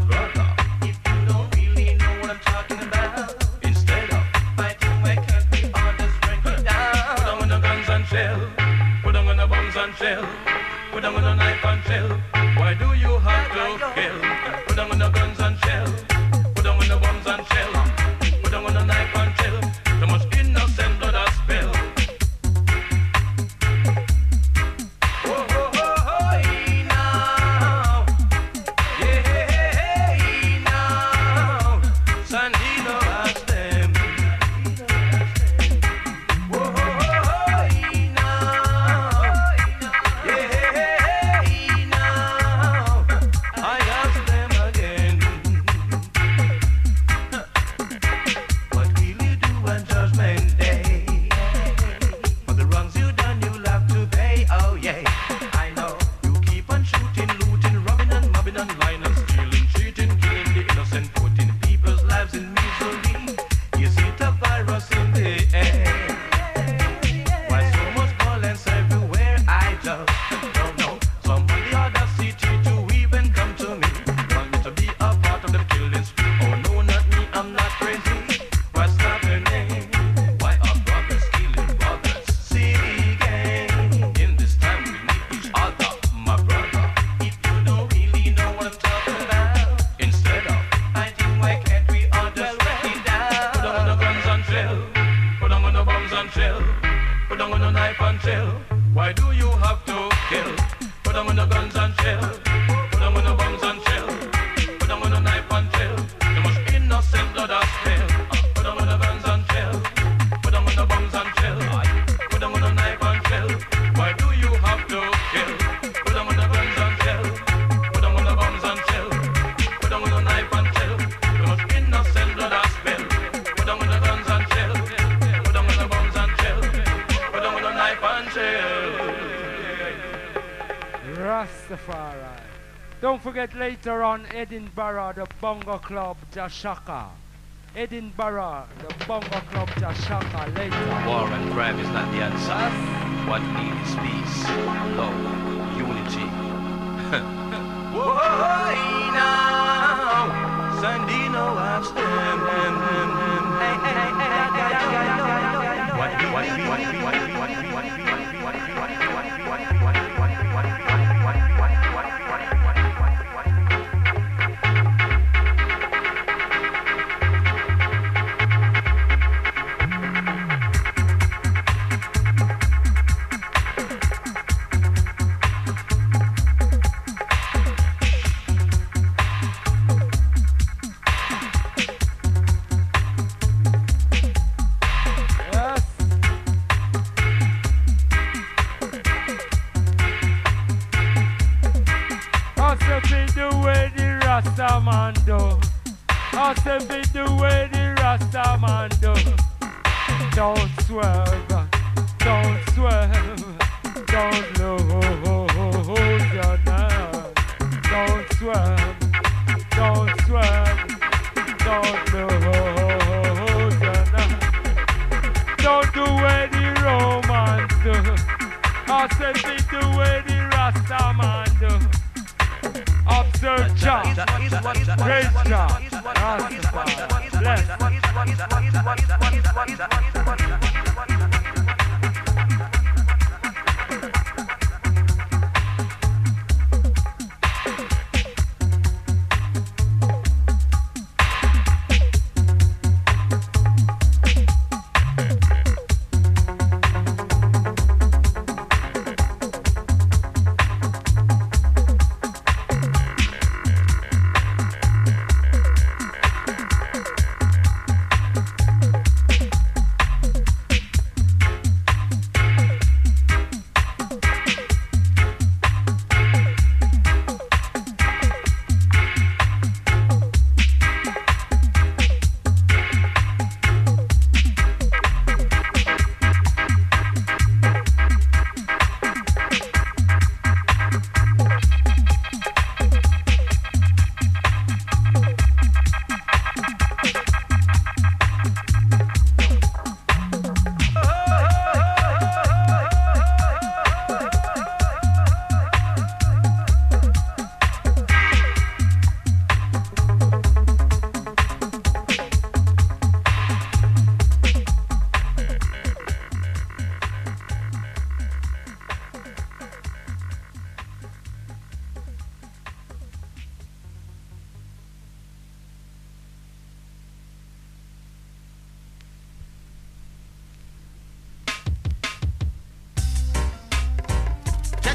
brother, if you don't really know what I'm talking about, instead of fighting, why can't we all just break it down? Put down on the guns and shell, put down on the bombs and shell, put down on the knife and shell. Why do you have to kill? Put down on the guns and shell, put down on the bombs and shell, put down on the knife and shell. The most innocent blood has spilled. Don't forget later on Edinburgh, the Bongo Club Jashaka. Edinburgh, the Bongo Club Jashaka later. War and crime is not the answer. What we need is peace, love, unity. Whoa, now, Sandino, watch them.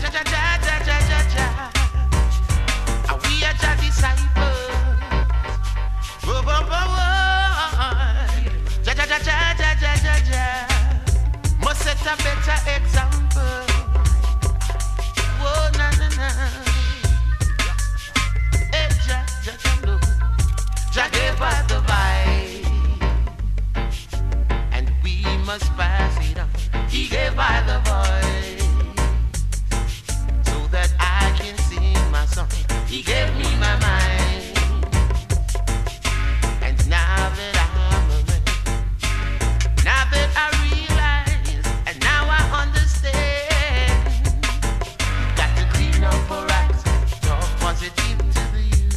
ja, ja, ja, ja, ja, ja, ja. And we are your disciples. Whoa, whoa, whoa, whoa. Ja, ja, ja, ja, ja, ja, ja, ja. Must set a better example. Whoa, na, na, na. Hey, ja, ja, ja, no. Ja gave us the vibe, and we must pass it on. He gave us the voice, so that I can sing my song. He gave me my mind, and now that I'm a man, now that I realize, and now I understand, you've got to clean up for us, talk positive to the youth.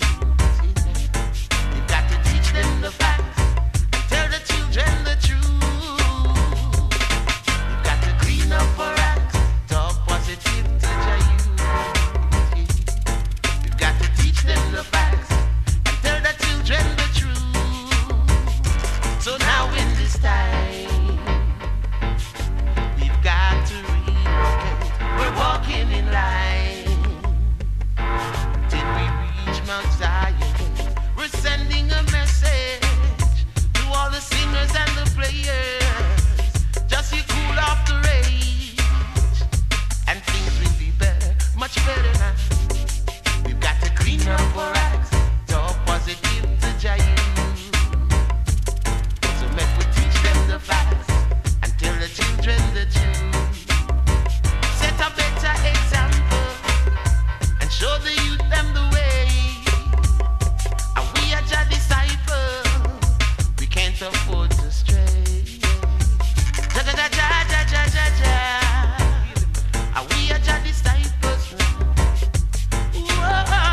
You've got to teach them the facts and tell the children the truth. You've got to clean up for us, talk positive to the youth. You've got to teach them the facts and tell the children the truth. So now in this time, we've got to relocate. We're walking in line till we reach Mount Zion. We're sending a message to all the singers and the players. Just you cool off the rage, and things will be better, much better now. We've got to clean up our acts, talk positive to giant. So make we teach them the facts and tell the children the truth. Set a better example and show the youth them the way. And we are your disciples, we can't afford to stray. Ja, ja, ja, ja, ja, ja, ja, ja. And we are your disciples. Whoa,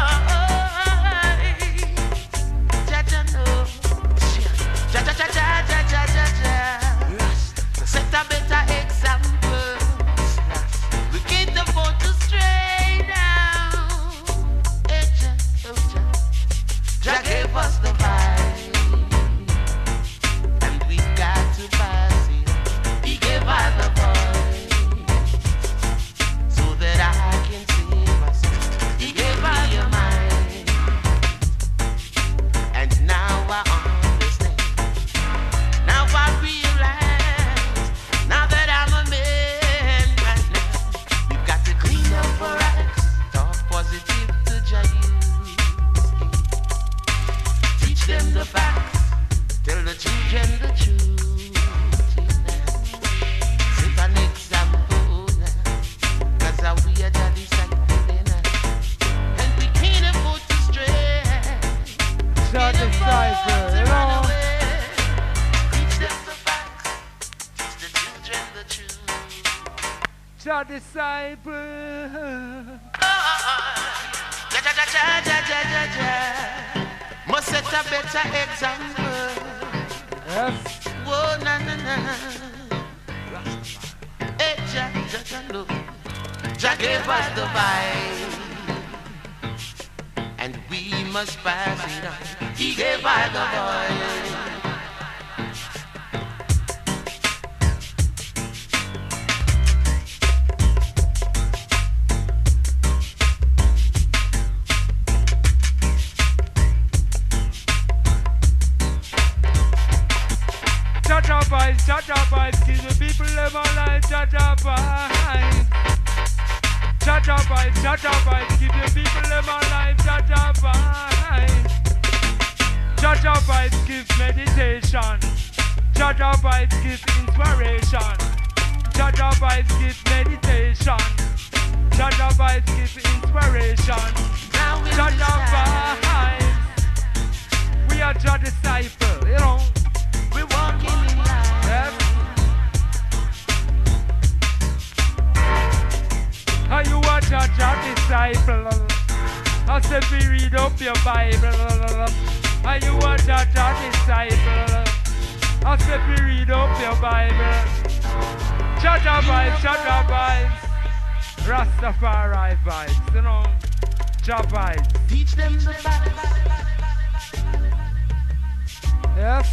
ja, ja, no. Ja, ja, ja, ja, ja, ja, ja, ja. Set a better example. We can't afford to stray now. Hey, ja, oh, ja. Jah gave us the vibe, and we got to pass it. He gave us the voice, so that I can sing my song. He gave us your mind, and now I understand. Now I realize, now that I'm a man right now, we've got to clean up our acts, talk positive to Jah youth. Teach them the facts, tell the children the truth. Set an example now, 'cause we are the disciples now. And we can't afford to stray. Jah Can't afford disciple, to you run know. away. Teach them the facts, teach the children the truth. Jah disciple. Ja, ja, ja, ja, ja, ja, ja, ja. Must set a better example. Yes. Whoa, na, na, na. Hey, ja, ja, ja, no. Jah gave us the vibe, and we must pass it on. He gave us the voice. Cha-cha vibes, give the people them a life, cha-cha vibes. Cha-cha vibes, give the people them a life, cha-cha vibes. Cha-cha vibes give meditation. Cha-cha vibes give inspiration. Cha-cha vibes give meditation. Cha-cha vibes give inspiration. Now in this Cha-cha time, vibes. We are Jah disciple, you know. we're walking in line. Yes. Are you a Jah disciple? I said we read up your Bible. Are you a Jah disciple? I said we read up your Bible. Cha-cha vibes. Rastafari vibes, you know. Jah vibes. Teach them the facts. Yes.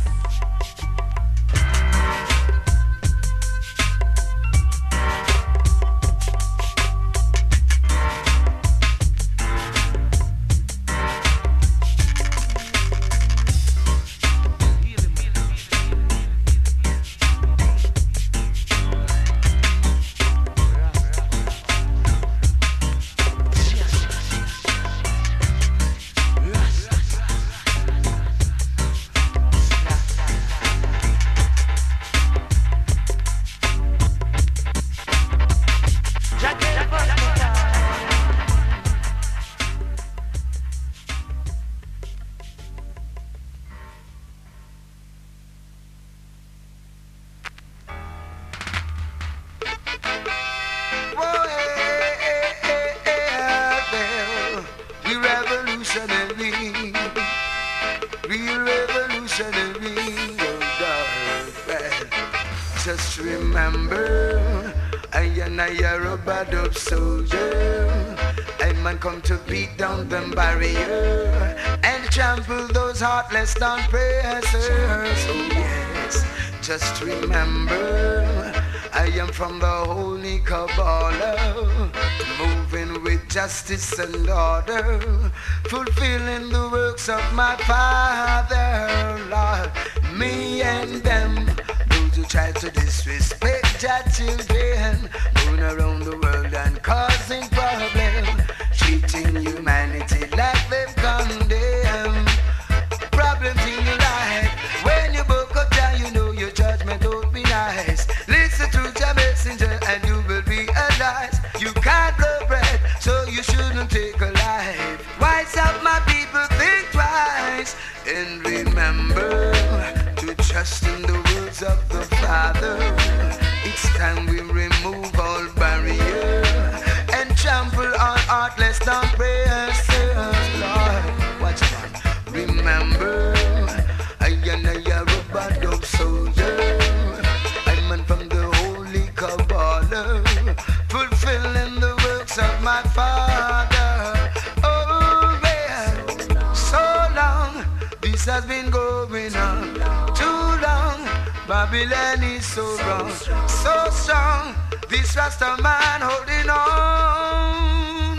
and I are a bad up soldier. A man come to beat down them barrier and trample those heartless down pressers. Oh yes, just remember, I am from the holy Kabbalah, moving with justice and order, fulfilling the works of my Father, Lord. Me and them, those who try to disrespect our children, going around the world and causing problems, treating humanity like they've condemned. Problems in your life, when you book up down, you know your judgment don't be nice. Listen to your messenger and you will realize you can't blow bread, so you shouldn't take a life. Wise up, my people, think twice and remember to trust in the words of the Father. It's time we remove all barrier and trample on heartless down prayers. Lord, watch on. Remember, I am a bad up soldier. I'm man from the holy Kabbalah, fulfilling the works of my Father. Oh yeah, so long this has been going on, too long. Babylon is so wrong, so strong. This Rasta man holding on.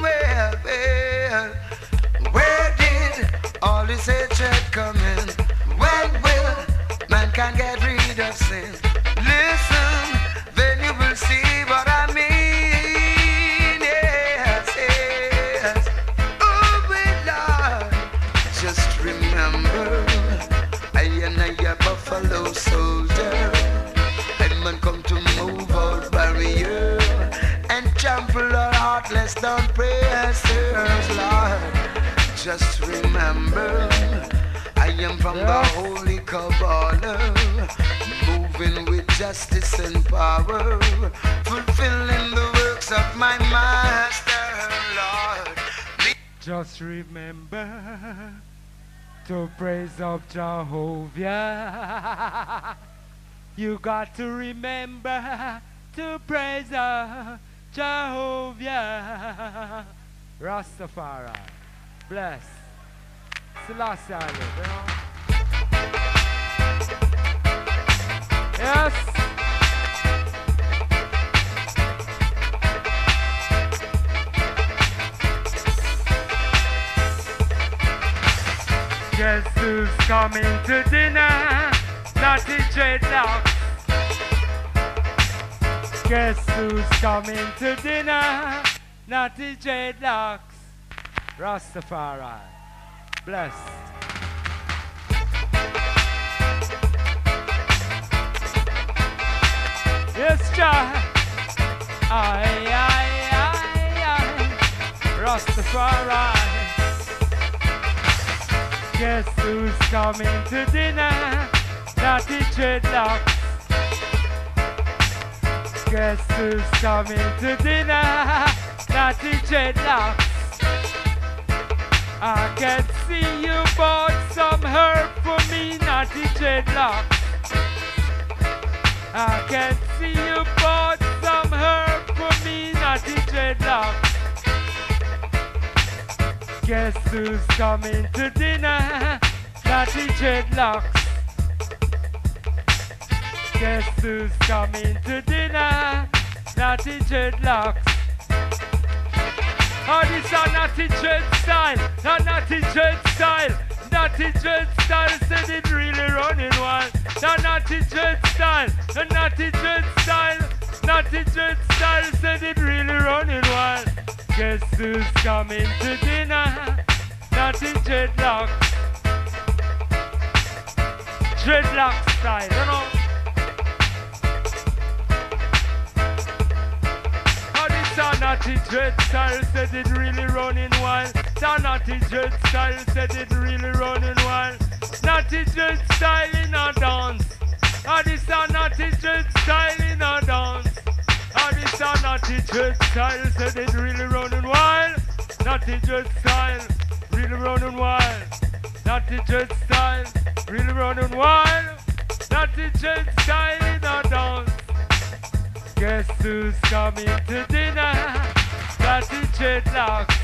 Where did all this hatred come in? When will mankind get rid of sin? Listen, then you will see what I mean. Yes, yes. Oh, my Lord, just remember, I am a buffalo soldier. And man come to move out barrier and trample our heartless down prayers, Lord. Just remember, I am from the holy Kabbalah, moving with justice and power, fulfilling the works of my Master, Lord. Just remember to praise up Jehovah. You got to remember to praise up Jehovah. Rastafari. Bless. Selassie, I live, you know? Yes. Guess who's coming to dinner? Naughty dreadlocks. Guess who's coming to dinner? Naughty dreadlocks. Rastafari. Bless. Yes, Jah. Aye, aye, aye, aye. Rastafari. Guess who's coming to dinner? Naughty dreadlocks. Guess who's coming to dinner? Naughty dreadlocks. I can see you bought some herb for me, naughty dreadlocks. I can see you bought some herb for me, naughty dreadlocks. Guess who's coming to dinner? Naughty dreadlocks. Guess who's coming to dinner? Naughty dreadlocks. Oh, this a naughty dread style, a naughty dread style. Naughty dread style said it really running wild. The naughty dread style, the naughty dread style. Naughty dread style said it really running wild. Guess who's coming to dinner? Naughty dreadlocks. Dreadlock style, you know. Naughty dread style said it really running wild. The naughty dread style said it really running wild. Naughty dread style in a dance. Oh, this a naughty dread style in a dance. Oh, this a naughty dread style said it really running wild. Naughty dread style really running wild. Naughty dread style really running wild. Naughty dread style in a dance. Guess who's coming to dinner. Got the dreadlocks.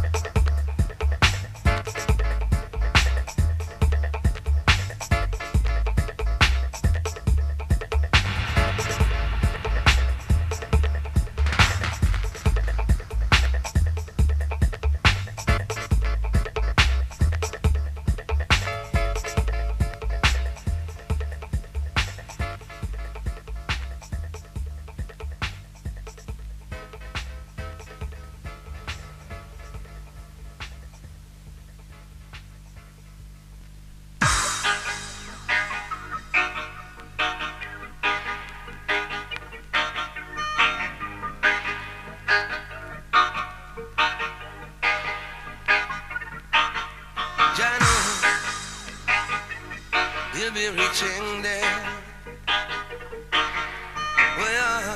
You'll be reaching there. Well,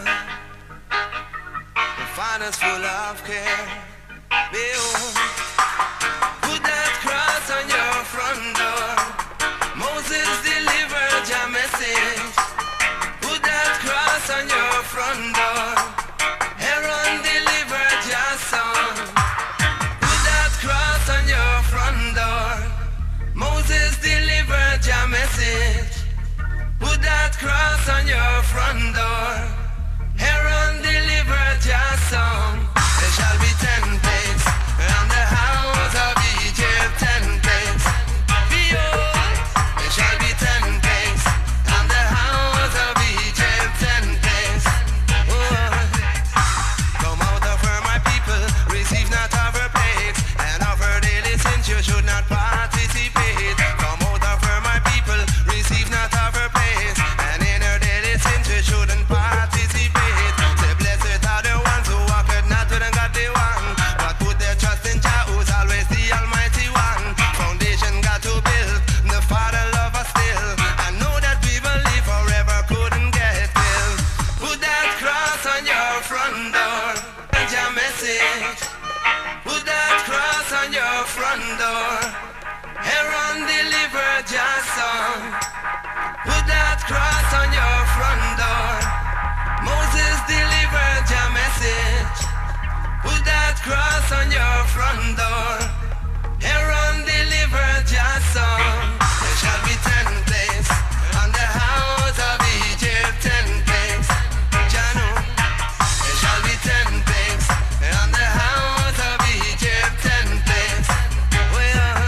the Father's full of care. Behold, put that cross on your front door. Moses delivered your message. Put that cross on your front door. Aaron delivered your son. Put that cross on your front door. Moses delivered your message. Put that cross on your front door. Aaron delivered your son. There shall be 10 plagues on the house of Egypt. 10 plagues. Behold, there shall be 10 plagues on the house of Egypt. 10 plagues. Oh. Come out of her, my people, receive not of her plagues, and of her daily sins you should not participate. Come out of her, my people, receive not of her plagues, and in her daily sins you shouldn't participate. Say blessed are the ones who walk not with the godly one, but put their trust in Jah, who's always the Almighty One. Foundation got to build, the Father love us still. I know that we believe forever couldn't get filled. Put that cross on your front door, and your message. Put that cross on your front door. Aaron delivered your son. Put that cross on your front door. Moses delivered your message. Put that cross on your front door. Aaron delivered your son. There shall be 10 plagues on the house of Egypt. 10 plagues. Janu. There shall be 10 plagues on the house of Egypt. 10 plagues. Well,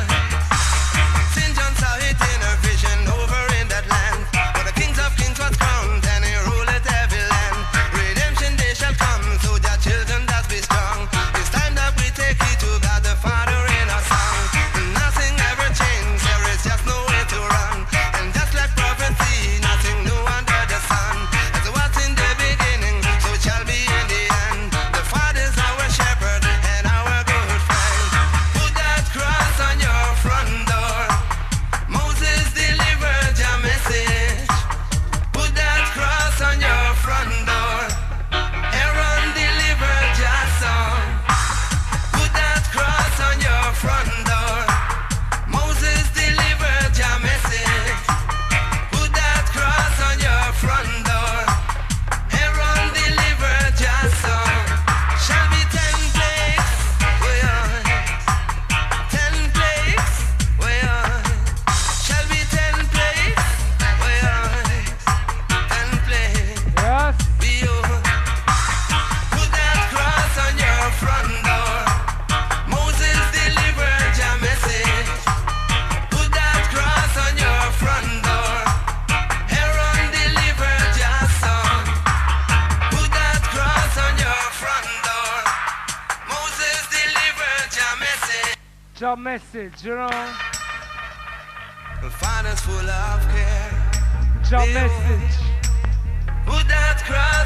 St. John saw it in a vision over in that land, where the kings of kings was crowned and he ruled every land. Redemption day shall come, so that children that be strong. It's time that we take heed to God the Father in our song. Nothing ever changed, there is just no way to run. And just like prophecy, nothing new under the sun. As it was in the beginning, so it shall be in the end. The Father is our shepherd and our good friend. Put that cross on your front door. Moses delivered your message. Put that cross on your front door. Aaron delivered your son. Put that cross on your front door. Moses delivered your message. Put that cross on your front door. Aaron delivered your son. Shall be 10 plagues. We are 10 plagues. We are. Shall be 10 plagues. We are 10 plagues. Yes. Behold, put that cross on your front door. Moses delivered your message. Put that cross on your front door. Aaron delivered your son. Put that cross on your front door. Moses delivered your message. Your message, you know. The Father's full of care. Your Behold, message. put that cross.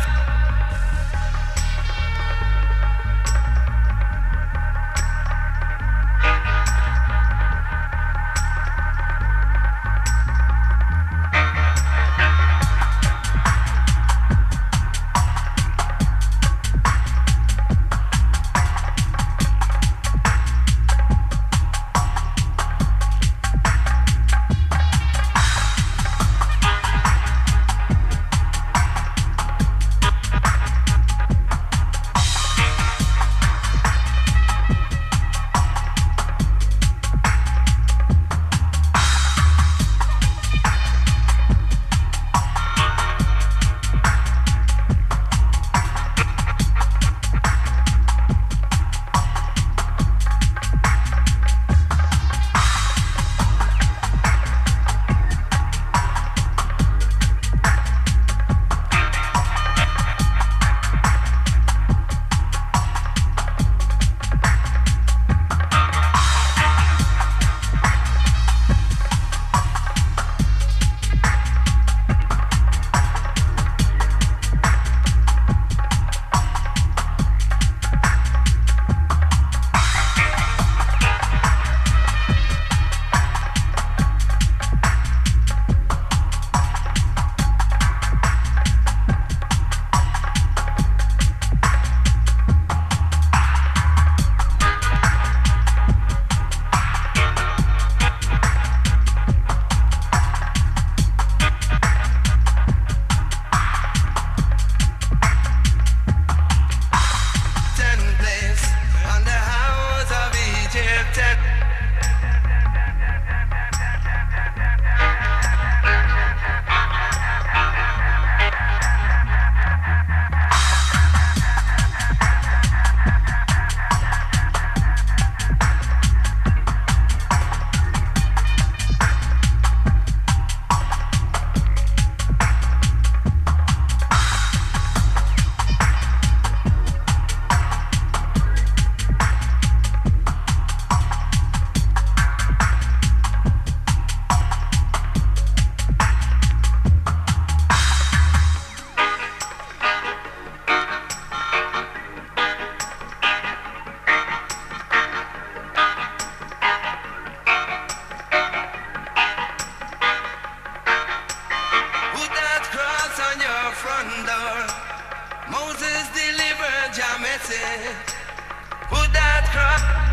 say, put that crop.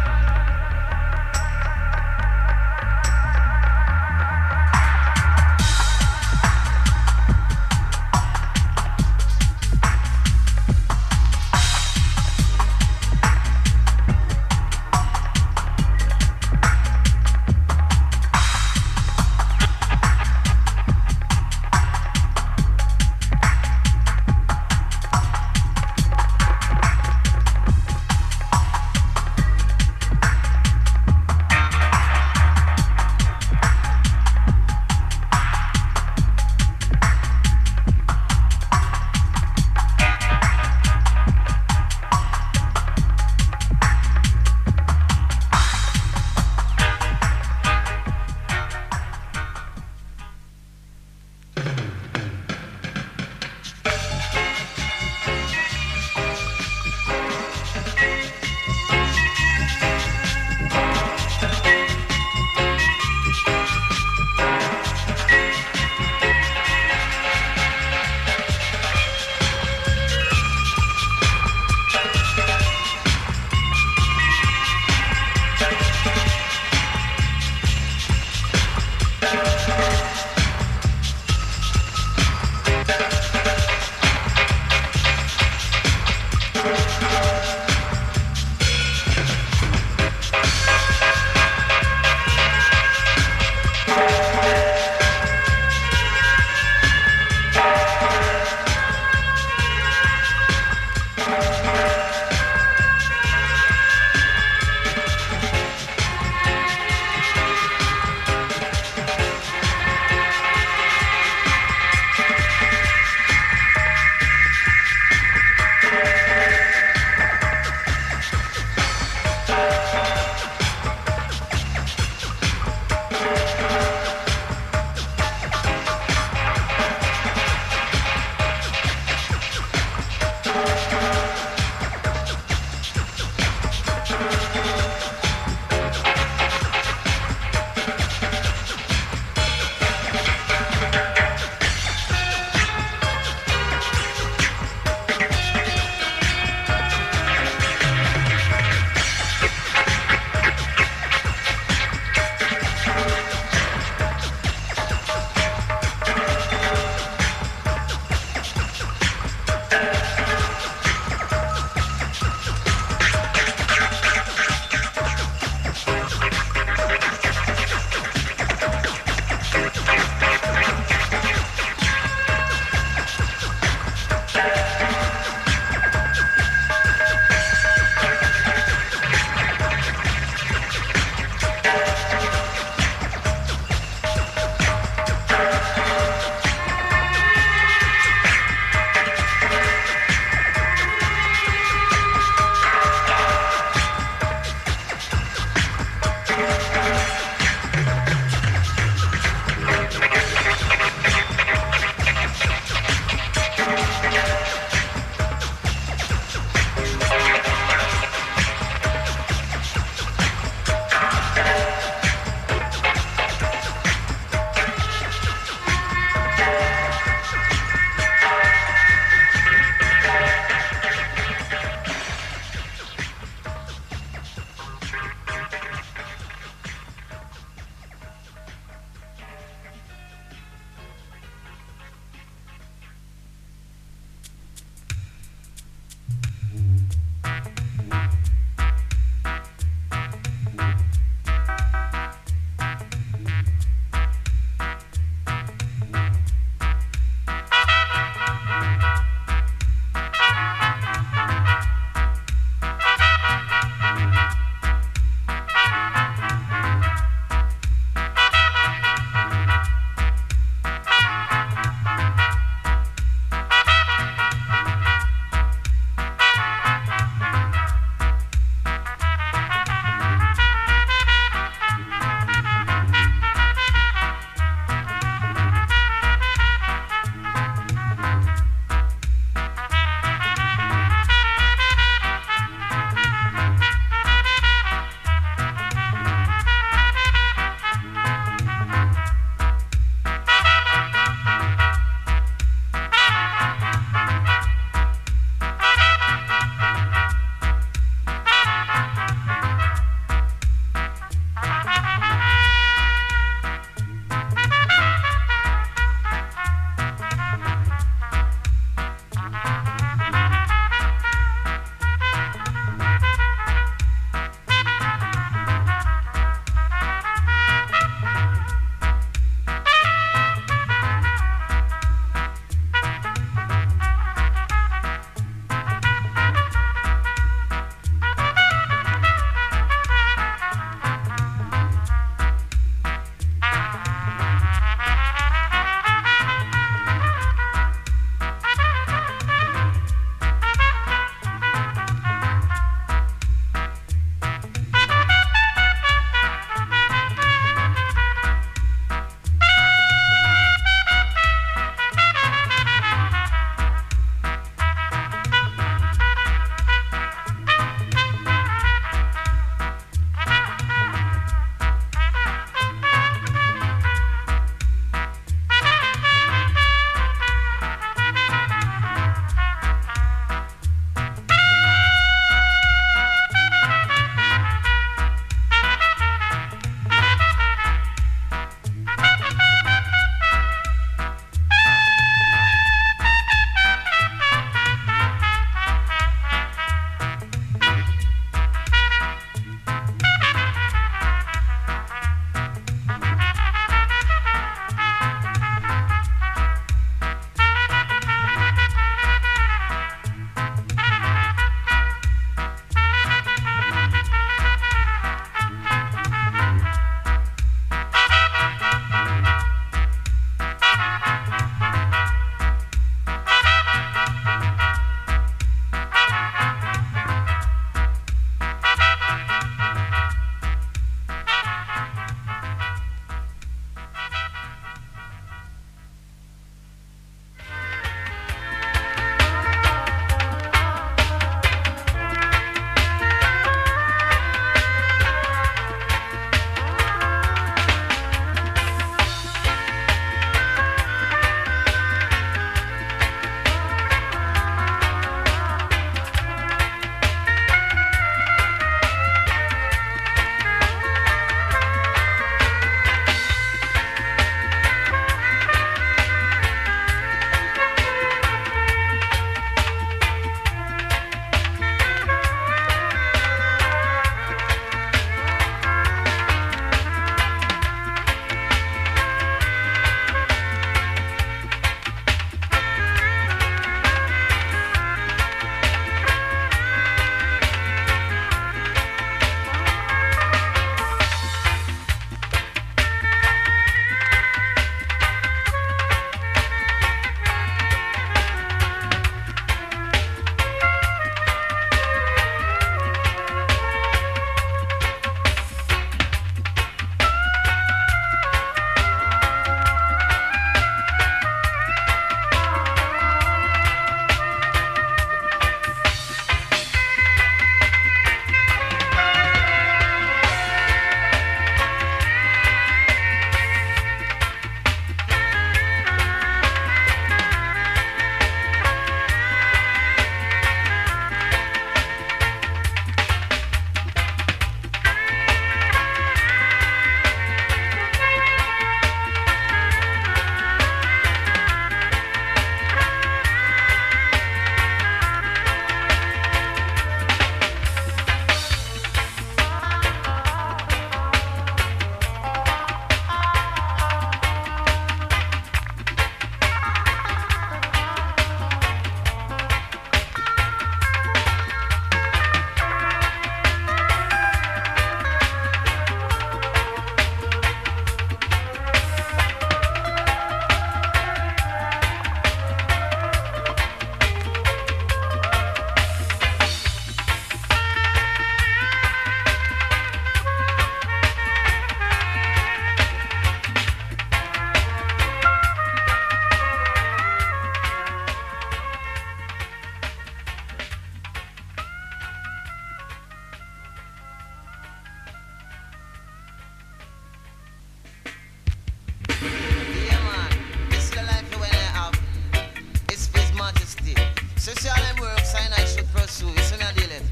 So see all them works and I should pursue. You see me a deal it.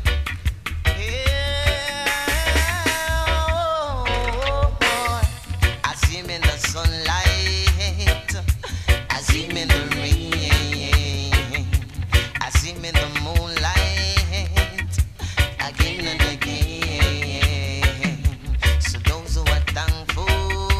Yeah, oh, boy. I see him in the sunlight. I see him in the rain. I see him in the moonlight. Again and again. So those who are thankful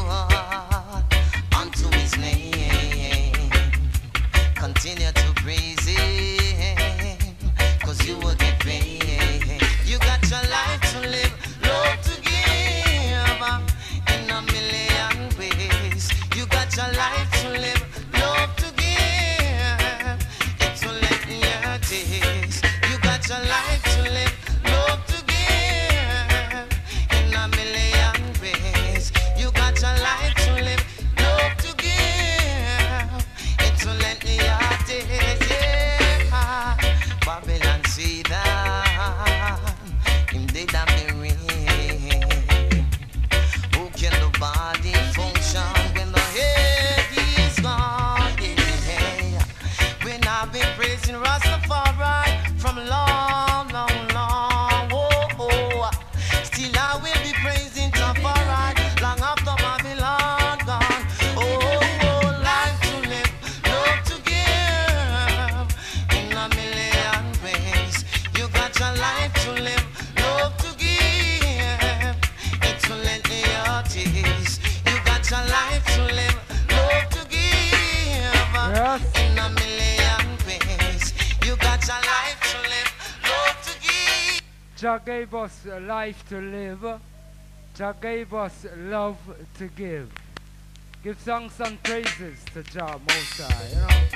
unto his name, continue to praise him, 'cause you will get paid. You got your life to live, love to give in a million ways. You got your life to live, love to give. It will let your taste. You got your life to live, love to give in a million ways. You got your life to live, love to give. It will let your taste. Yeah. Babylon see that him did have the rain. Who can the body function when the head is gone? Yeah. When I've been praising Rastafari from long, long, long. Oh, oh. Still I will be praising Tafari long after Babylon gone. Oh, oh, life to live, love to give in a million ways. You got your life to live, love to give. It will let your taste. You got your life to live, love to give Yes. in a million ways. You got your life to live, love to give. Jah gave us a life to live. Jah gave us love to give. Give thanks and praises to Jah Most High, you know.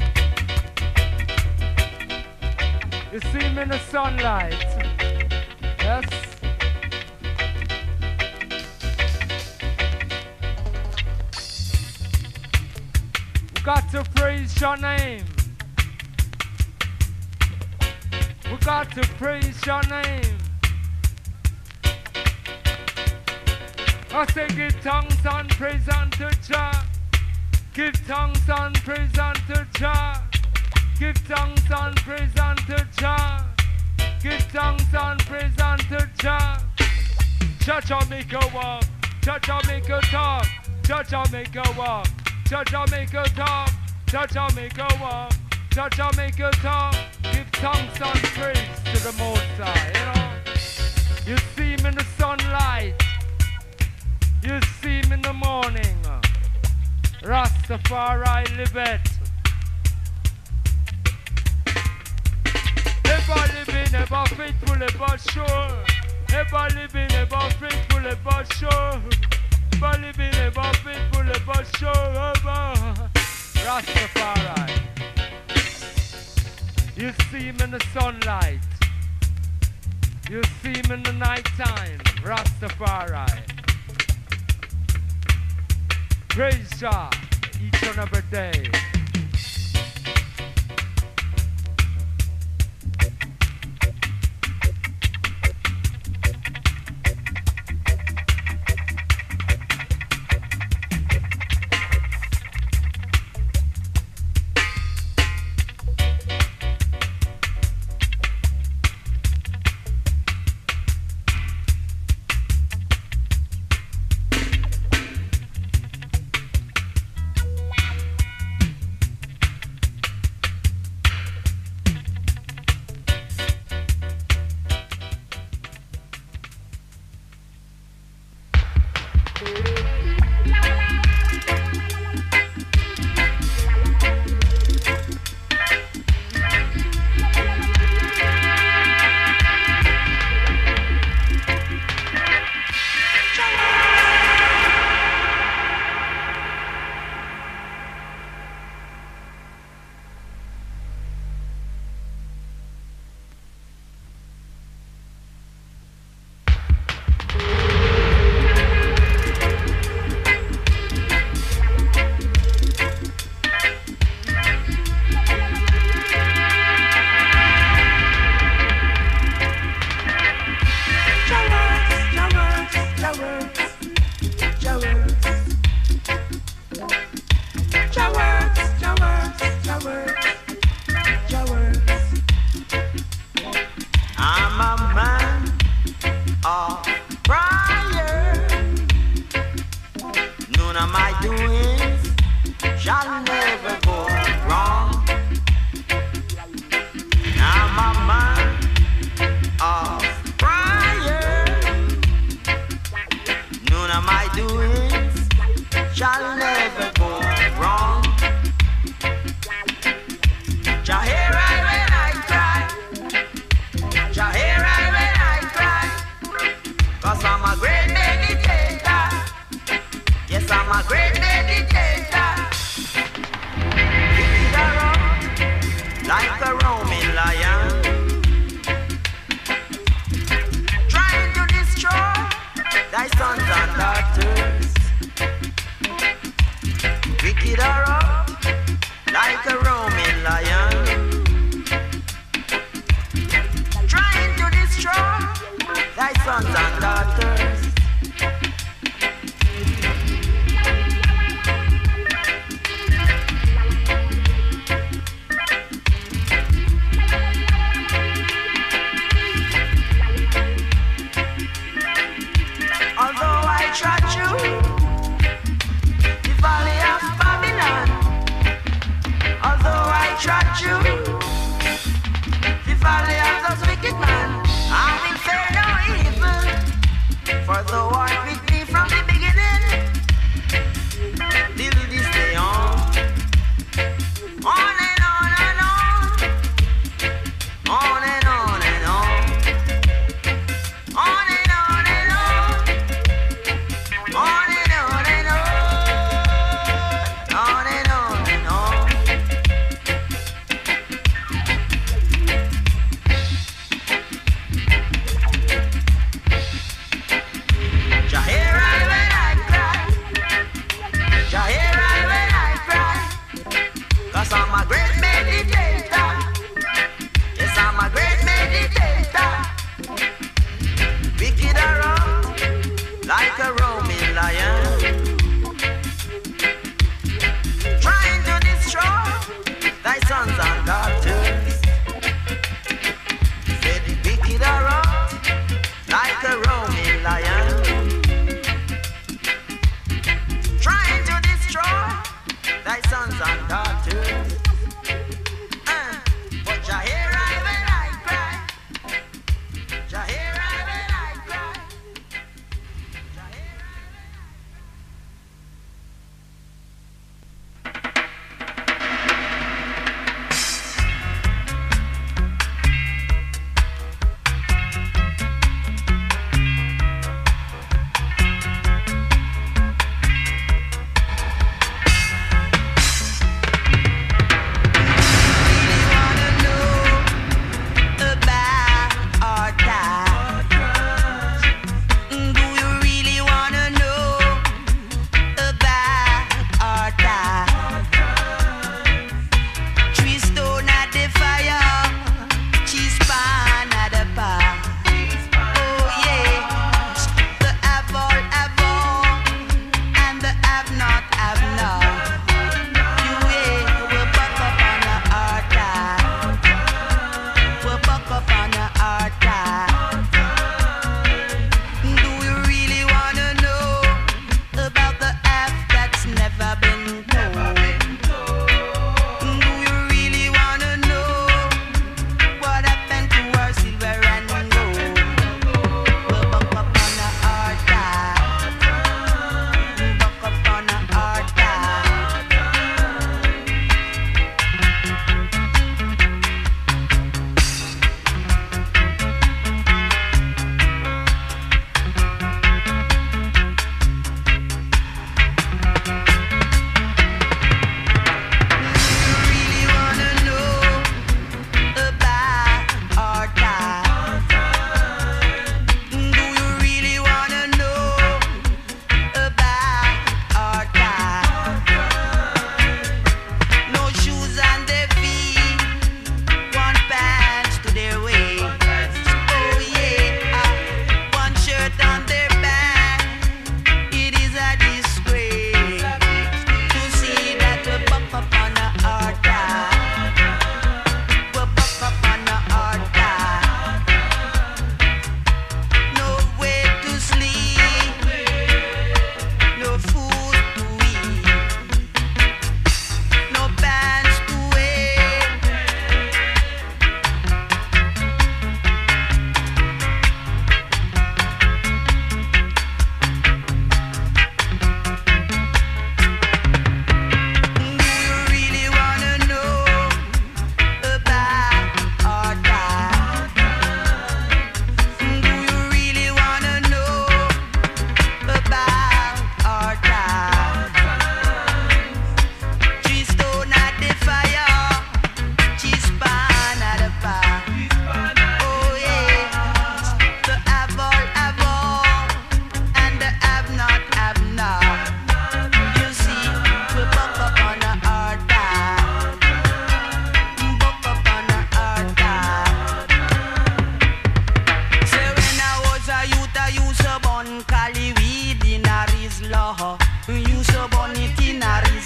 You see him in the sunlight. Yes. We got to praise your name. We got to praise your name. I say give thanks and praise unto Jah. Give thanks and praise unto Jah. Give thanks and praise unto Jah. Give thanks and praise unto Jah. Jah Jah make a walk. Jah Jah make a talk. Jah Jah make a walk. Jah Jah make a talk. Jah Jah make a walk. Jah Jah make a talk. Give thanks and praise to the Most High, you know. You see him in the sunlight. You see him in the morning. Rastafari live it. Ever living, ever faithful, ever sure. Ever living, ever faithful, ever sure. Ever living, ever faithful, ever sure. Ever. Rastafari. You see him in the sunlight. You see him in the night time. Rastafari. Praise Jah each and every day. None of my doings shall never go wrong. I'm a man of prayer. None of my doings shall never go wrong. Jah hear I when I cry. Jah hear I when I cry. 'Cause I'm a great meditator. Yes, I'm a great meditator. Wicked around like a roaming lion, trying to destroy thy sons and daughters. Wicked around like a roaming lion, trying to destroy thy sons and daughters. Although I trod through the valley of Babylon, although I trod through the valley of those wicked men, I will fear no evil, for thou art with me from the beginning till this day on and on and on, on and on and on, on and on and on, on and on and on, on and on and on. Jah hear I when I cry. Jah hear I when I cry. 'Cause I'm a great meditator. Yes, I'm a great meditator. Wicked around like a roaming lion, trying to destroy thy sons and daughters. Said the wicked around like a roaming lion, trying to destroy thy sons and daughters. But Jah hear I when I cry. Jah hear I when I cry. Jah hear I when I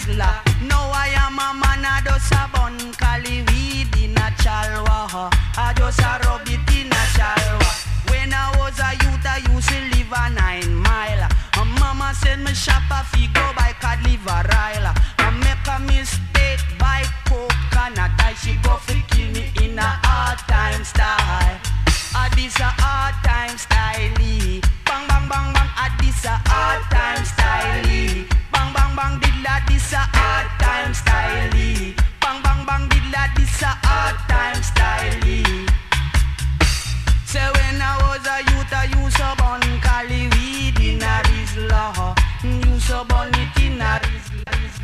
Rizla. Now I am a man, I just a bun cali weed in a chalwa. I just a rub it in a chalwa. When I was a youth, I used to live a 9 mile. Mama said me shop a go by card live a rile. I make a mistake by coconut. She go for kill me in a hard time style. This a hard time style. Bang bang bang bang. This a hard time style. Bang bang bang. Dilla this a hard time style. Bang bang bang. Dilla this a hard time style. Say when I was a youth, I used to burn cali weed in a Rizla. Used to burn it in a Rizla.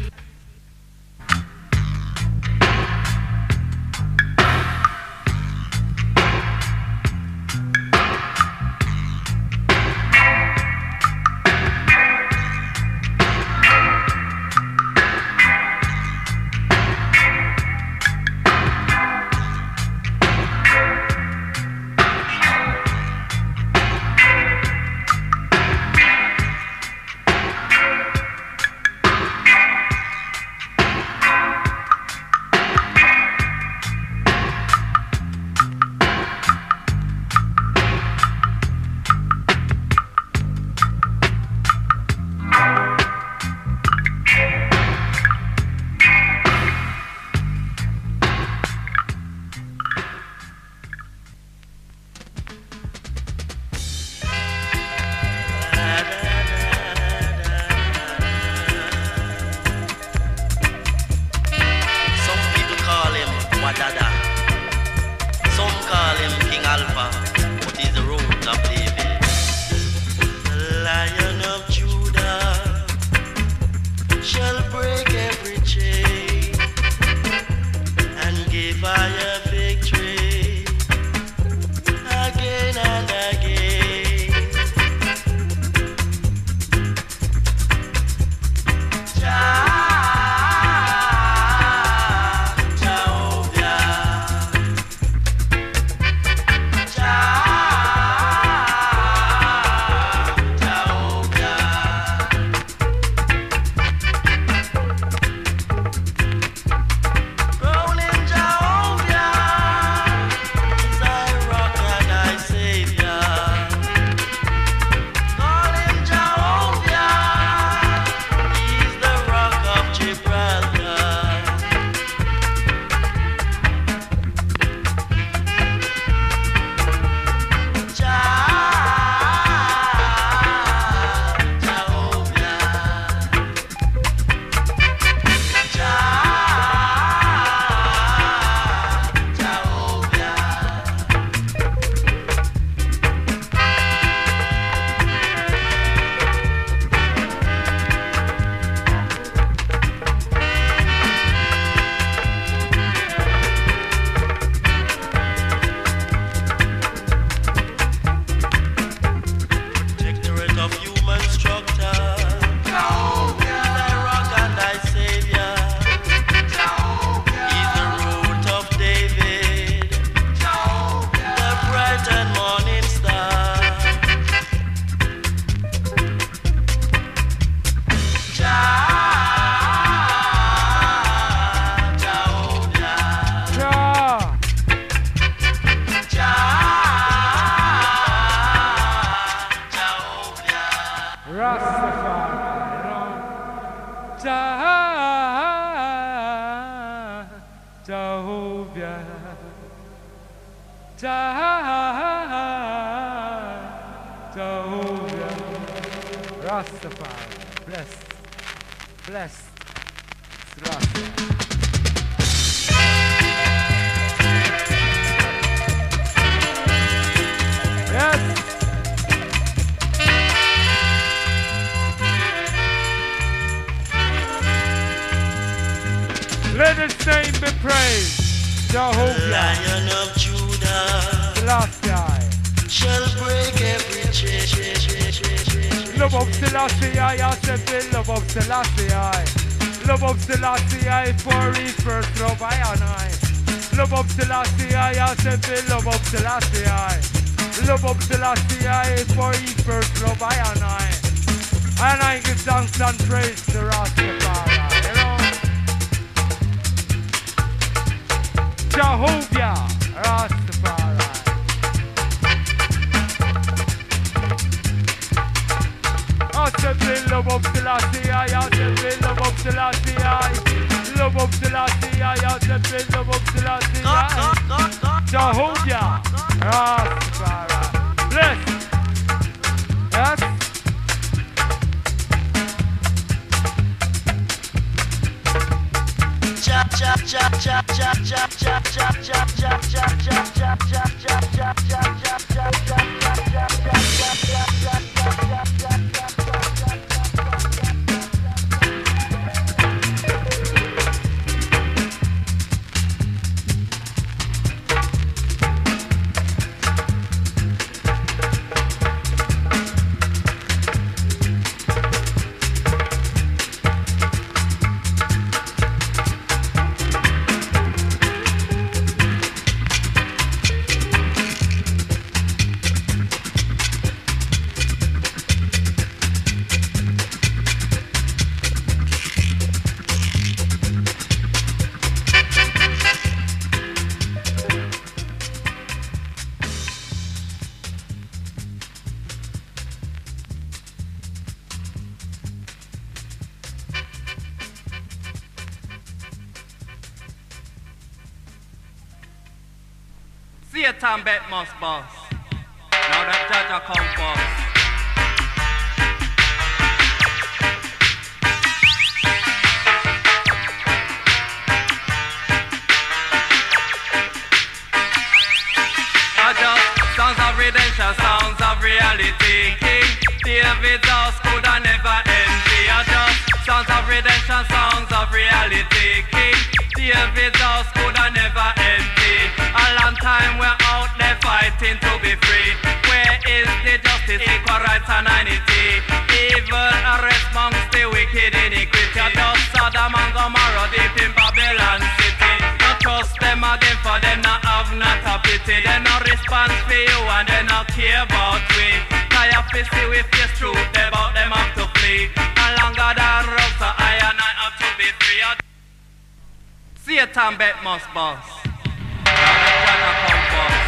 Rastafari, blessed, Rastafari. Yes. Let his name be praised, Jehovah, Lion of Judah, Selassie, shall break every chain. love of Selassie, I said, love of Selassie, love of Selassie, for his first love, I and I. Love of Selassie, I said, love of Selassie, love of Selassie, for his first love, I and I. And I give thanks and praise to Rastafari, you know. the praise of Upsilon. Jehovah, Rastafari. Bless. Yes. Satan bet must boss. Now that judge a come first. Sounds of redemption, sounds of reality. King David's house could have never envy. Sounds of redemption, sounds of reality. King David's house could have never envy. A long time we're out there fighting to be free. Where is the justice, equal rights and unity? Evil arrest amongst the wicked iniquity. Just Sodom and Gomorrah deep in Babylon city. Not trust them again, for them not have not a pity. They no response for you and they not care about we. Tired to see we face truth about them have to flee. No longer than rough, so I and I have to be free. Satan bet must boss. Now the judge a come first.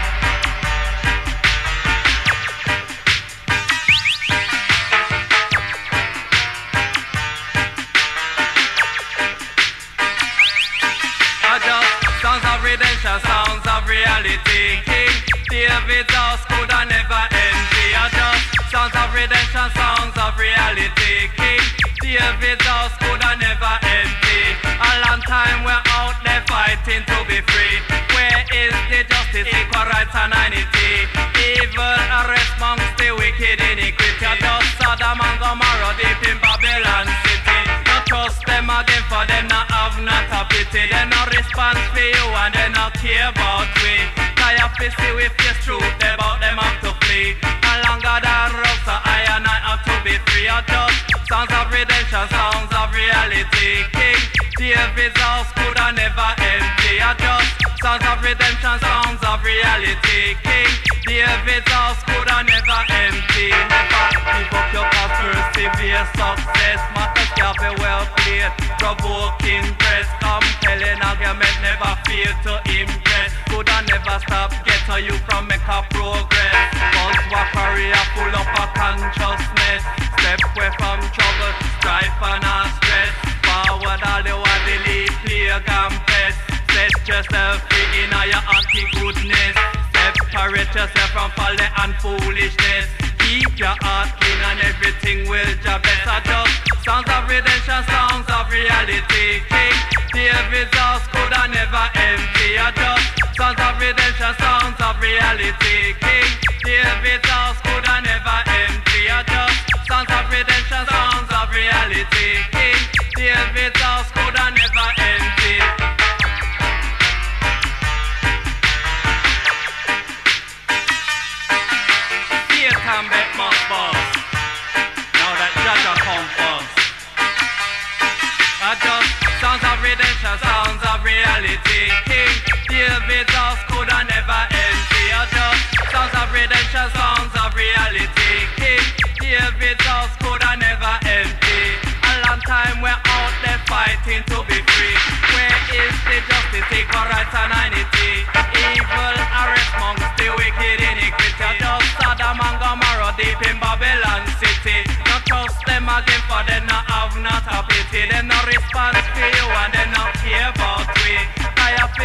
Sounds of redemption, sounds of reality. King David's house could have never envy. Sounds of redemption, sounds of reality. King David's house could have never envy. A long time we're out there fighting to be free. Where is the justice, equal rights and unity? Evil arrest amongst the wicked iniquity. Just Sodom and Gomorrah deep in Babylon city. Not trust them again, for them not have not a pity. They no response for you and they not care about we. Tired to see we face truth about them have to flee. No longer than rough, so I and I have to be free. Just sounds of redemption, sounds of reality. King David's house could have never empty. Just sounds of redemption, sounds of reality. King David's house could have never empty. Never give up your cause, persevere success. Matters can be well played, provoking press, compelling argument, never fail to impress. Could have never stop, get to you from make a progress. Cause what career full up a consciousness. Step away from trouble, strife and stress. Forward all the while believe, plague and pest. Set yourself free in your happy goodness. Separate yourself from folly and foolishness. Keep your heart clean and everything will just best. Just sounds of redemption, sounds of reality. King David's house could have never empty. Just sounds of redemption, sounds of reality. King David's house could have never empty. Just sounds of redemption, sounds of reality. King David's house could have never empty. Satan bet must boss. Now that judge a come first. Just sounds of redemption, sounds of reality. King David's house could have never empty. Just sounds of redemption, sounds of reality. King David's house could have never empty. A long time we're out there fighting to be free. Where is the justice, equal rights and unity? Evil arrest amongst the wicked iniquity. Just Sodom and Gomorrah deep in Babylon city. Not trust them again, for they not have not a pity. They no response to you and they not care about we.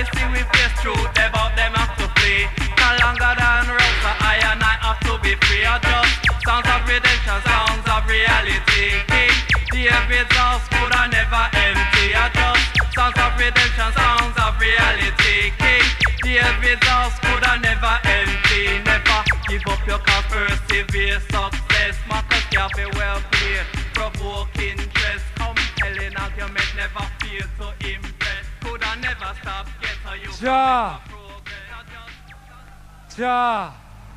we see we face truth about them have to flee. No longer than rope, so I and I have to be free. Or just sounds of redemption, sounds of reality. King David's house could have never empty. Or just sounds of redemption, sounds of reality. King David's house could have never empty. Never give up your cause, persevere, success. Marcus Garvey well played, provoking interest, compelling argument, never fail to impress. Could have never stop, get how you Ja. Ja.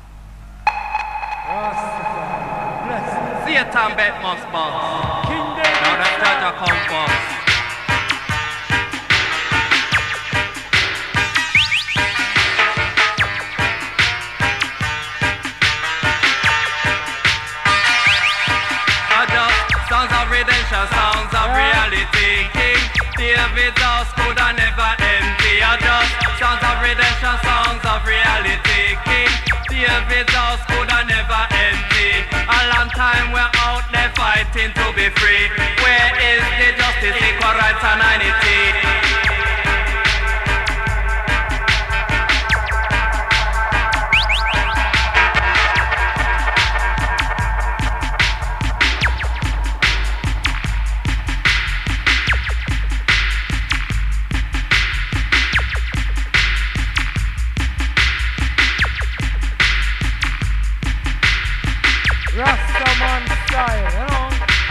Rastafari. Satan bet must bounce. King David. Now that Jaja come first. Sounds of redemption, sounds of reality. King David's house could have never empty. Just sounds of redemption, sounds of reality. King David's house could have never empty. A long time we're out there fighting to be free. Where is the justice, equal rights and unity? Rastaman style, you know.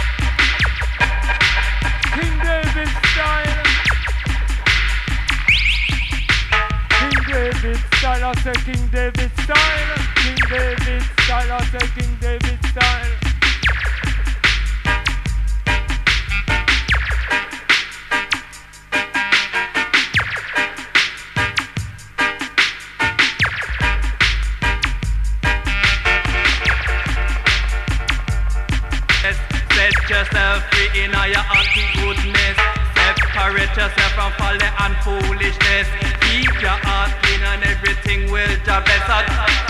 King David style. King David style, I say King David style. King David style, I say King David style. Set yourself free in all your anti-goodness. Separate yourself from folly and foolishness. Keep your heart clean and everything will just better.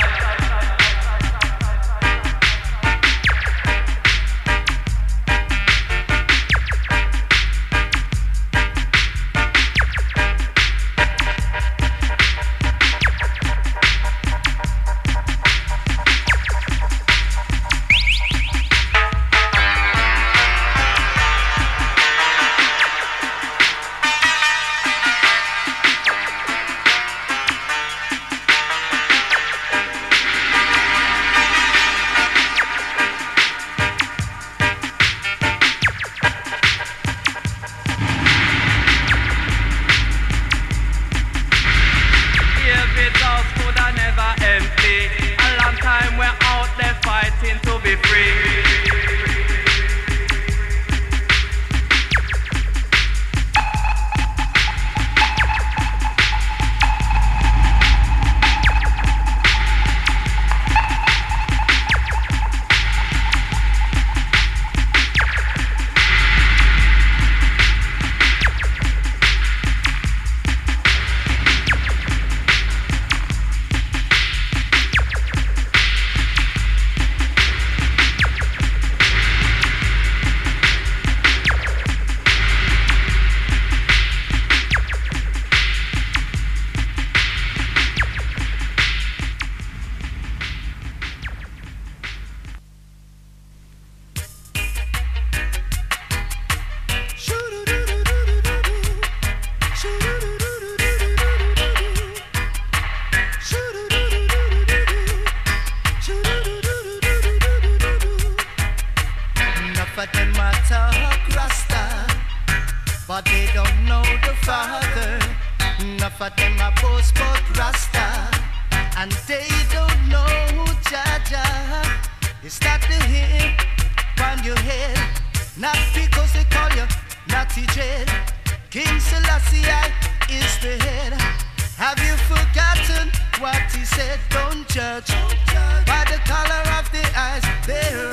but they don't know the Father. Enough of them are post but Rasta, and they don't know Jaja. It's not the him on your head, not because they call you Natty Jed. King Selassie is the head. Have you forgotten what he said? Don't judge by the color of the eyes, their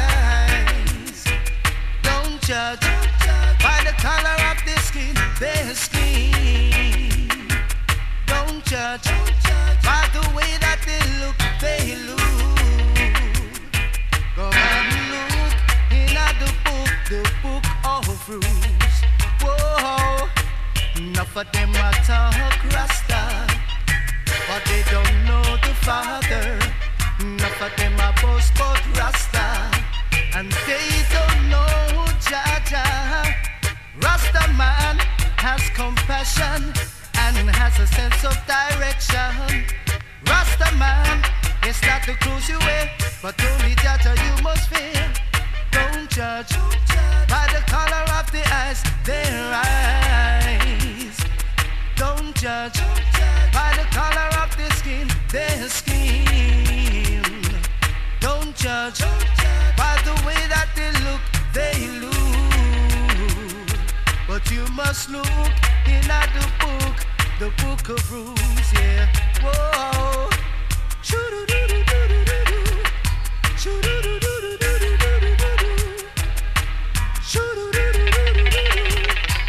eyes. Don't judge by the color of the skin, their skin. Don't judge by the way that they look, they look. Go and look in the book of rules. Whoa, enough Enough of them a talk Rasta, but they don't know the Father. Enough of them a boast about Rasta, and they don't know Jaja. Rasta man has compassion and has a sense of direction. Rasta man is not to close your way, but only Jaja you must fear. Don't judge by the color of the eyes, their eyes. Don't judge by the color of the skin, their skin. Don't judge by the way that they look, but you must look in the book of rules, yeah. Whoa. Shoo-doo-doo-doo-doo-doo-doo. Shoo-doo-doo-doo-doo-doo-doo-doo. Shoo-doo-doo-doo-doo-doo-doo.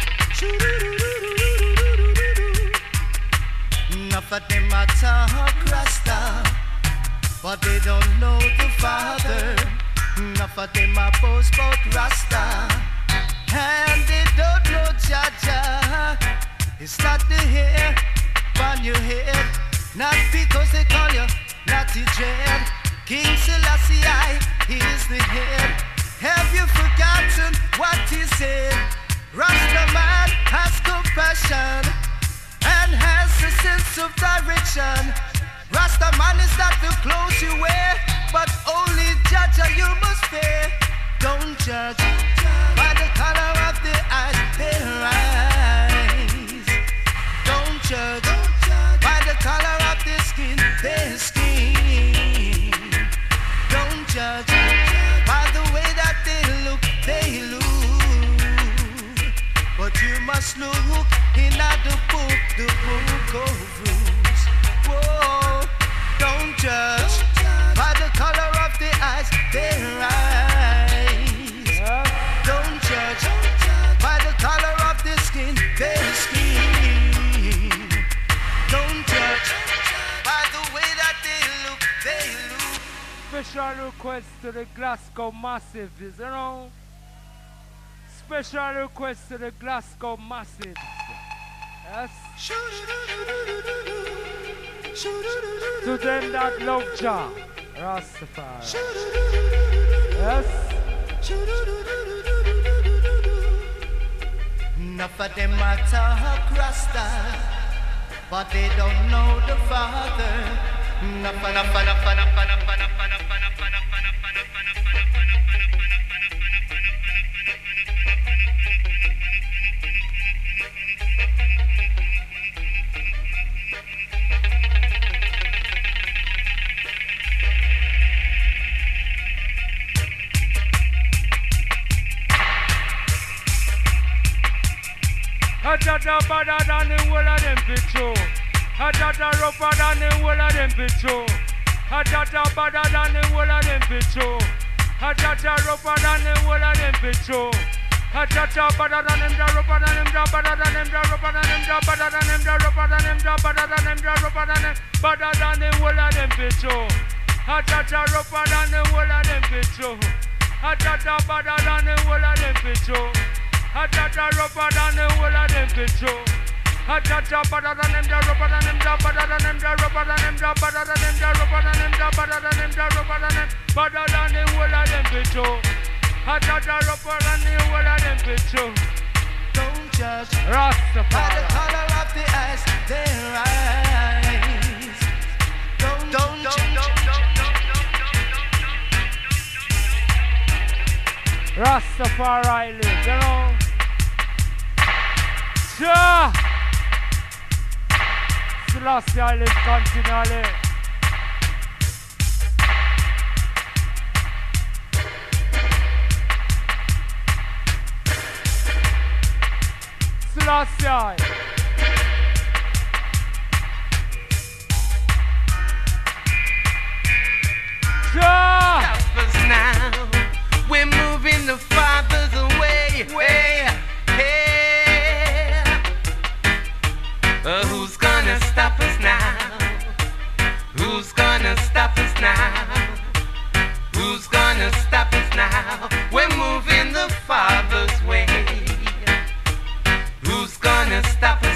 Shoo-doo-doo-doo-doo-doo-doo. Enough of them a talk Rasta, but they don't know the Father. Enough of them a boast about Rasta, and they don't know Jaja. It's not the hair on your head, not because they call you Natty Dread. King Selassie I, he is the head. Have you forgotten what he said? Rastaman has compassion and has a sense of direction. Rastaman is not to close your way, but only Jaja you must fear. Don't judge by the color of the eyes, their eyes. Don't judge by the color of the skin, their skin. Don't judge by the way that they look, but you must look in the book of rules. Whoa, don't judge by the color of the eyes, their eyes. Don't judge by the color of the skin, their skin. Don't judge by the way that they look. Special request to the Glasgow Massive, you know? Special request to the Glasgow Massive. Yes? To them that love Jah, Rastafari. Yes? Enough of them a talk Rasta, but they don't know the Father. Jaja better than the whole of them picture. Jaja rougher than the whole of them picture. Jaja better than the whole of them picture. Jaja rougher than the whole of them picture. Jaja better than them, ja rougher than them, ja better than them, ja rougher than them, ja better than them, ja rougher than them, ja better than them, ja rougher than them, better than the whole of them picture. Jaja rougher than the whole of them picture. Jaja better than the whole of them picture. Jaja rougher than the whole of them picture. Jaja better than them, ja rougher than them, ja better than them, ja rougher than them, ja better than them, ja rougher than them, ja better than them, ja rougher than them, better than the whole of them picture. Jaja rougher than the whole of them picture. Don't judge Rastafari by the color of the eyes, their eyes. Don't judge. Rastafari live, you know. Sure. Selassie I live continually. Selassie. Sure. Help us now. We're moving the fathers away. Who's gonna stop us now? Who's gonna stop us now? Who's gonna stop us now? We're moving the Father's way. Who's gonna stop us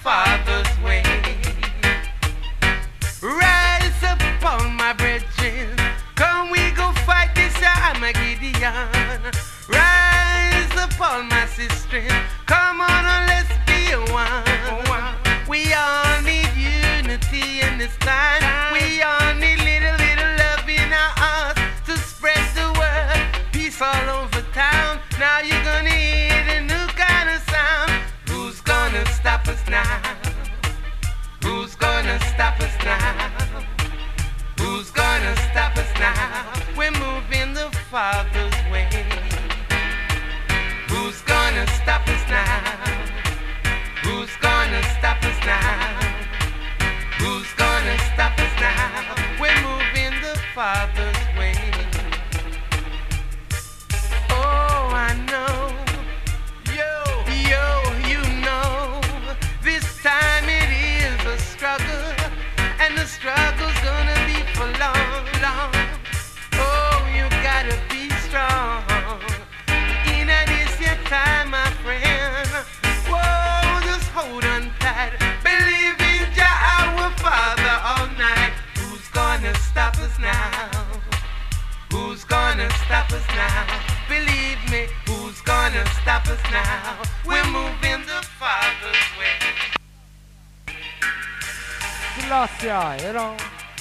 Father's way. Rise up, all my brethren. Come, we go fight this Armageddon. Rise up, all my sisters. Come on, let's be one. We all need unity in this time. We all need little love in our hearts to spread the word. Peace all over town. Now you're gonna hear a new kind of sound. Who's gonna stop us now? Who's gonna stop us now? Who's gonna stop us now? We're moving the Father's way. Who's gonna stop us now? Who's gonna stop us now? Who's gonna stop us now? We're moving the Father's way. Oh, I know. You know. This time it is a struggle, and the struggle's gonna be for long. Oh, you gotta be strong. In this your time, my friend. Whoa, just hold on tight. Believe in Jah, our Father, all night. Who's gonna stop us now? Who's gonna stop us now? Believe me, who's gonna stop us now? We're moving the Father's way. Last year, you know.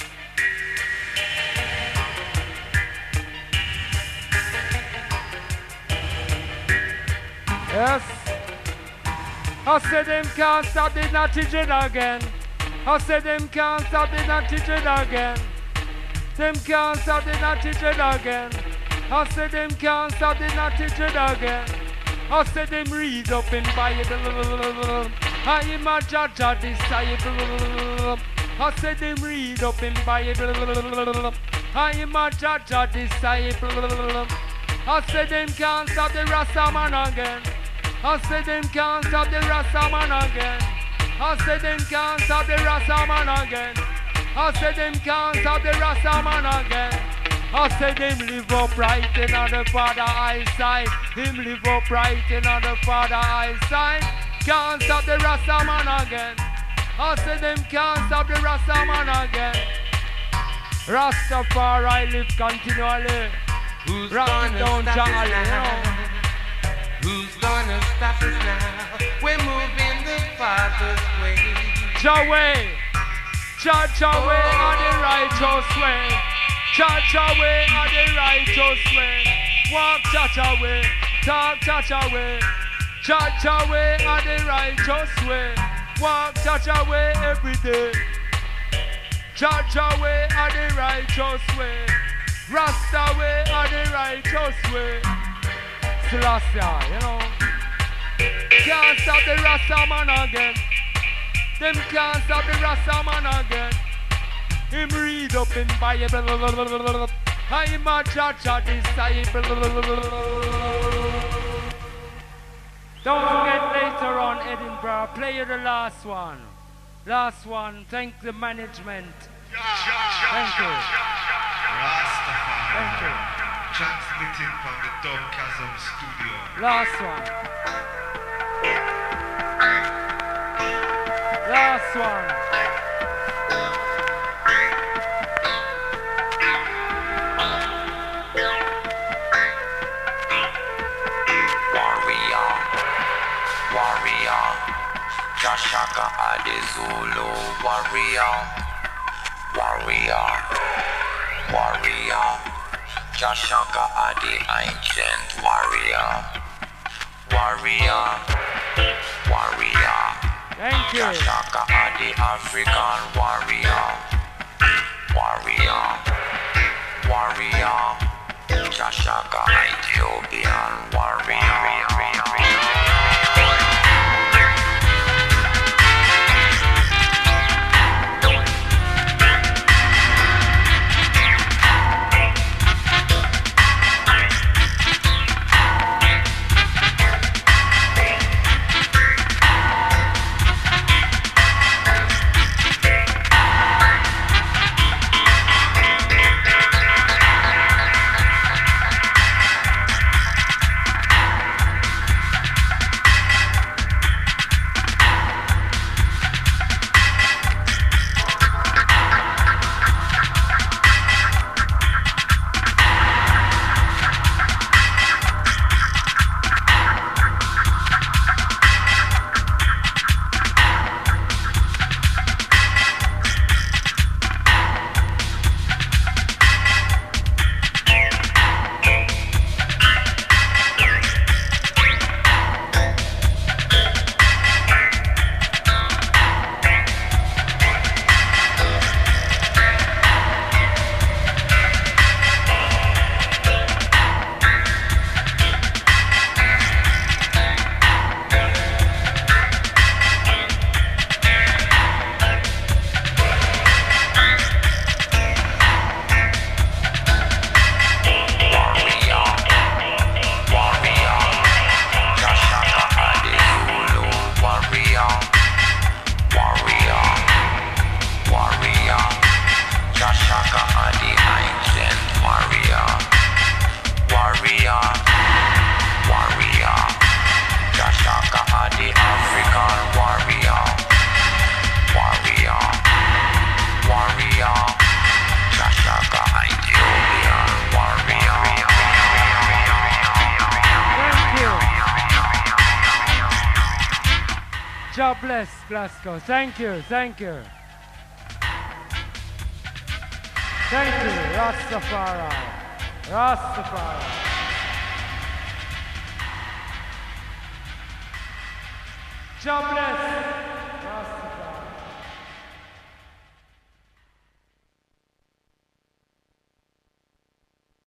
Yes. I said them can't stop the not teaching again. I said them can't stop the not teaching again. Them can't stop the not teaching again. I said them can't stop the not teaching again. I said them read up in Bible. I am a judge of disciple. I said them read up in Bible. I am a judge of disciple. I said them can't stop the Rasta man again. I said them can't stop the Rasta man again. I said them can't stop the Rasta man again. I said them can't stop the Rasta man again. I said him live upright in the Father eyesight. Him live upright in the Father eyesight. Can't stop the Rasta man again. I said them can't stop the Rasta man again. Rastafari live continually. Who's gonna stop us now? Who's gonna stop us now? We're moving the Father's way. Yahweh, Yahweh on the righteous way. Yahweh on the righteous way. Walk Yahweh, talk Yahweh. Yahweh on the righteous way. Walk Yahweh every day. Yahweh on the righteous way. Rasta way on the righteous way. Selassie, you know. Can't stop the Rasta man again. Them can't stop the Rasta man again. Him read up in Bible. I'm a Jah disciple. Don't forget later on Edinburgh, play you the last one. Last one, thank the management. Thank you. Rastafari. Thank you. Transmitting from the Dub Chasm studio. Last one. Last one. Warrior, Jashaka Adezulu, warrior, Jashaka Adi ancient warrior, Thank you. Jashaka Adi African warrior, Jashaka Ethiopian warrior. Shaka are the ancient warrior. Warrior. Warrior. Shaka are the African warrior. Warrior. Warrior. Shaka Ethiopian warrior. Thank you. God bless Glasgow. Thank you, thank you. Thank you, Rastafari. Rastafari. God bless.